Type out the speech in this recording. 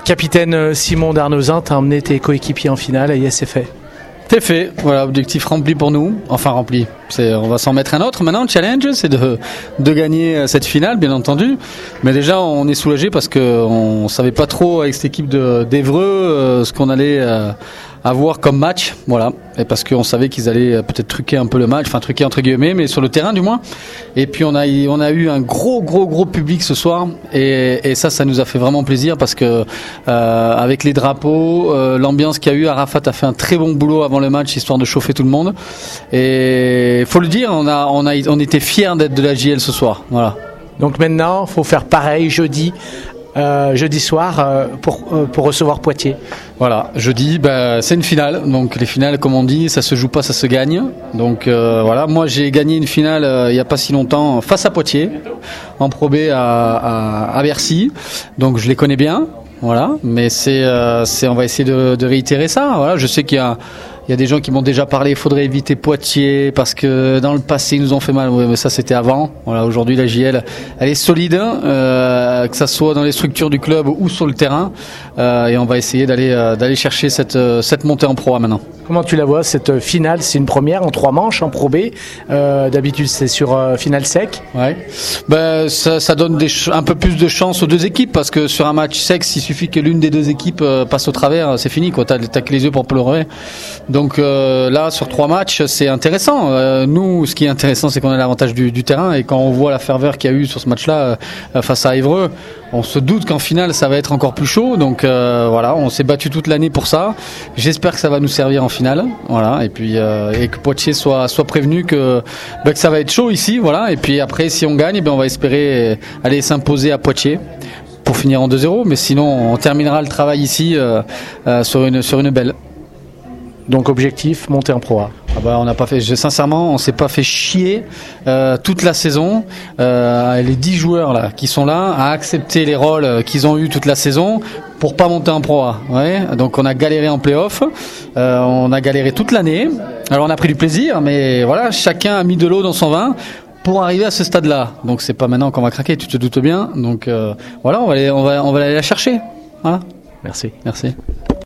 Capitaine Simon Darnozin, t'as emmené tes coéquipiers en finale et c'est fait. C'est fait, voilà, objectif rempli pour nous, enfin rempli, on va s'en mettre un autre maintenant, le challenge c'est de gagner cette finale bien entendu, mais déjà on est soulagé parce qu'on savait pas trop avec cette équipe d'Évreux ce qu'on allait avoir comme match, voilà, et parce qu'on savait qu'ils allaient peut-être truquer un peu le match, enfin truquer entre guillemets, mais sur le terrain du moins. Et puis on a eu un gros public ce soir, et ça nous a fait vraiment plaisir parce que avec les drapeaux, l'ambiance qu'il y a eu, Arafat a fait un très bon boulot avant le match histoire de chauffer tout le monde. Et faut le dire, on était fiers d'être de la JL ce soir, voilà. Donc maintenant, faut faire pareil jeudi soir pour recevoir Poitiers. Voilà, jeudi, c'est une finale. Donc les finales, comme on dit, ça se joue pas, ça se gagne. Donc voilà, moi j'ai gagné une finale il y a pas si longtemps face à Poitiers, en Pro B à Bercy. Donc je les connais bien. Voilà, mais on va essayer de réitérer ça. Voilà, je sais qu'il y a des gens qui m'ont déjà parlé, il faudrait éviter Poitiers parce que dans le passé ils nous ont fait mal. Oui, mais ça c'était avant. Voilà, aujourd'hui la JL elle est solide, que ça soit dans les structures du club ou sur le terrain, et on va essayer d'aller chercher cette montée en Pro A maintenant. Comment tu la vois cette finale? C'est une première en 3 manches en Pro B. D'habitude c'est sur finale sec. Ouais. Ça donne un peu plus de chance aux deux équipes parce que sur un match sec, il suffit que l'une des deux équipes passe au travers, c'est fini quoi. T'as que les yeux pour pleurer. Donc là, sur 3 matchs, c'est intéressant. Nous, ce qui est intéressant, c'est qu'on a l'avantage du terrain, et quand on voit la ferveur qu'il y a eu sur ce match-là face à Évreux, on se doute qu'en finale, ça va être encore plus chaud. Donc voilà, on s'est battu toute l'année pour ça. J'espère que ça va nous servir en finale. Voilà, et puis et que Poitiers soit prévenu que ça va être chaud ici. Voilà, et puis après, si on gagne, on va espérer aller s'imposer à Poitiers pour finir en 2-0. Mais sinon, on terminera le travail ici sur une belle. Donc objectif, monter en Pro A. On n'a pas fait, sincèrement, on s'est pas fait chier toute la saison. Les 10 joueurs là qui sont là à accepter les rôles qu'ils ont eu toute la saison pour pas monter en Pro A. Ouais. Donc on a galéré en play-off, on a galéré toute l'année. Alors on a pris du plaisir, mais voilà, chacun a mis de l'eau dans son vin pour arriver à ce stade-là. Donc c'est pas maintenant qu'on va craquer, tu te doutes bien. Donc voilà, on va aller la chercher. Voilà. Merci.